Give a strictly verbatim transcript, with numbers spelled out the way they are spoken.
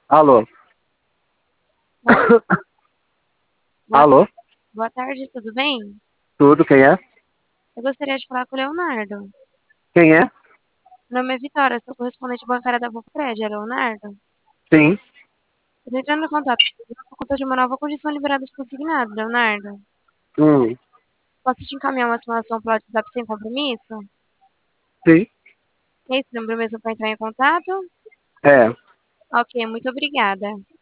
Alô? Boa, boa, Alô? boa tarde, tudo bem? Tudo, quem é? Eu gostaria de falar com o Leonardo. Quem é? Meu nome é Vitória, sou correspondente bancária da Bufred, é Leonardo? Sim, Estou entrando em contato por conta de uma nova condição liberada de consignado, Leonardo. hum, Posso te encaminhar uma simulação pelo WhatsApp sem compromisso? sim, Esse número mesmo para entrar em contato? é. Ok, muito obrigada.